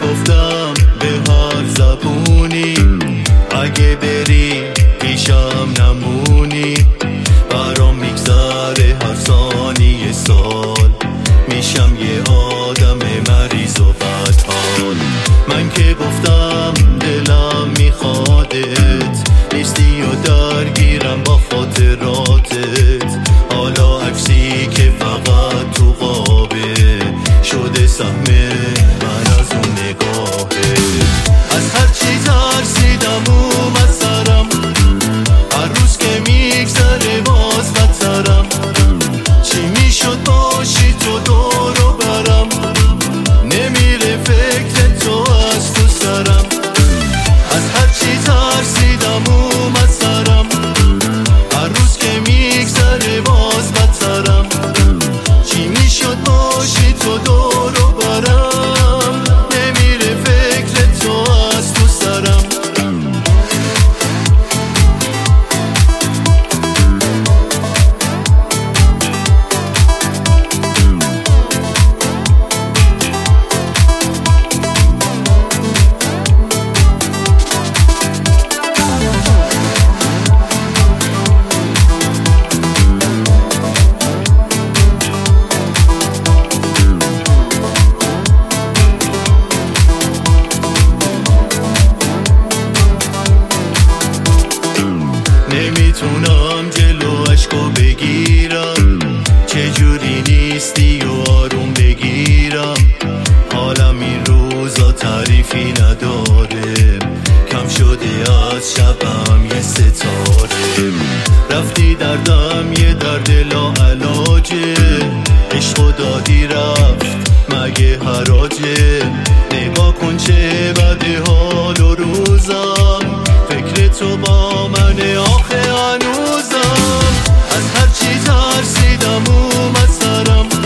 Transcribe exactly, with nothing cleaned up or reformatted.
گفتم به هر زبونی، اگه بری پیشم نمونی برام میگذره هر ثانیه سال، میشم یه آدم مریض و بدحال. من که گفتم دلم میخوادت، نیستی و درگیرم با خاطراتت. حالا عکسی که فقط تو قابه شده سهم من از اون نگاهه. از هر چی ترسیدم اومد سرم، هر روز که میگذره باز بدترم. چی میشد باشی تو دورو برم، نمیره فکر تو از تو سرم. از هر چی ترسیدم اومد سرم، هر روز که میگذره باز بدترم. چی میشد باشی تو دورو برم، نمیره فکر تو از تو سرم. نمیتونم جلو عشقو بگیرم، چجوری نیستی و آروم بگیرم. حالم این روزا تعریفی نداره، کم شده از شبم یه ستاره. رفتی دردم یه درد لاعلاجه، عشقو دادی رفت مگه حراجه. نگاه کن چه بده حال و روزم، فکر تو با من آخه هنوزم. از هر چی ترسیدم اومد سرم،